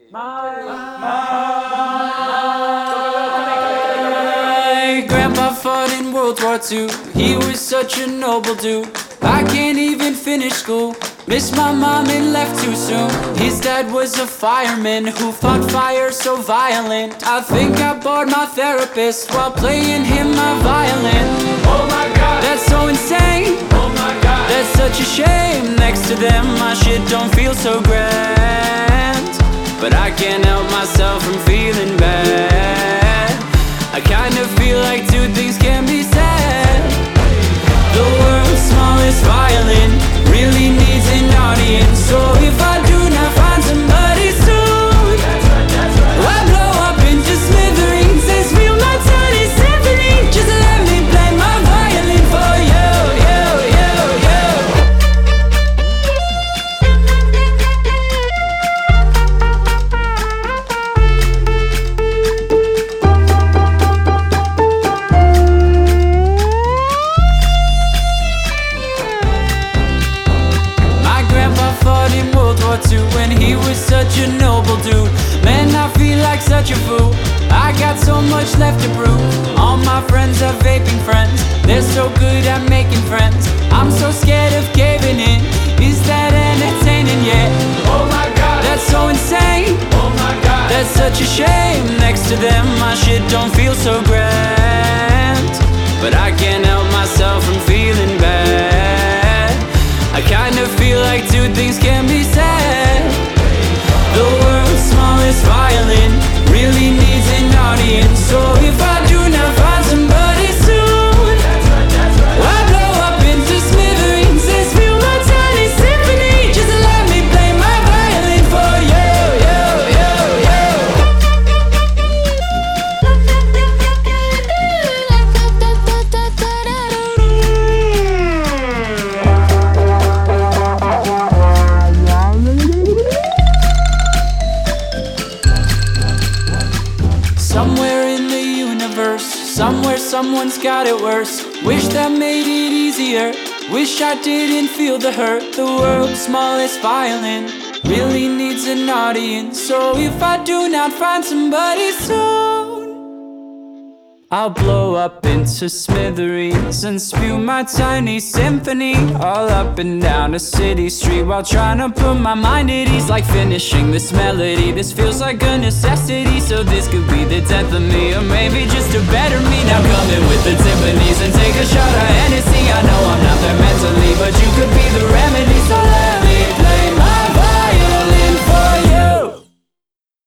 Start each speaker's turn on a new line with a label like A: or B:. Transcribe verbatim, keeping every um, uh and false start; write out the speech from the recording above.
A: My grandpa fought in World War Two. He was such a noble dude. I can't even finish school. Missed my mom and left too soon. His dad was a fireman who fought fire so violent. I think I bored my therapist while playing him my violin.
B: Oh my god,
A: That's so insane.
B: oh my god.
A: That's such a shame. Next to them my shit don't feel so grand. But I can't help myself from feeling bad. I kind of feel like two things can be said. The world's smallest violin really needs an audience. So if I do not find somebody soon,
B: That's right, that's right.
A: I blow up into smithereens and spill my tiny symphony. Just let me play my violin for you, you, you, you. My grandpa fought in World War Two when he was such a noble dude. Man, I feel like such a fool. I got so much left to prove. All my friends are vaping friends. They're so good at making friends. I'm so scared of caving in. Is that entertaining yet?
B: Oh my god,
A: That's so insane.
B: oh my god.
A: That's such a shame. Next to them my shit don't feel so grand. But I can't help myself from feeling bad. I kind of feel like two things can be said. The world's smallest violin really needs an audience. So if I do not find somebody soon,
B: That's right, that's right.
A: I blow up into smithereens and spill my tiny symphony. Just let me play my violin for you, you, you, you. Somewhere in the universe, somewhere someone's got it worse. Wish that made it easier. Wish I didn't feel the hurt. The world's smallest violin really needs an audience. So if I do not find somebody soon, I'll blow up into smithereens and spew my tiny symphony all up and down a city street while trying to put my mind at ease. Like finishing this melody, this feels like a necessity. So this could be the death of me, or maybe just a better me. Now come in with the timpanis and take a shot of Hennessy. I know I'm not there mentally, but you could be the remedy. So let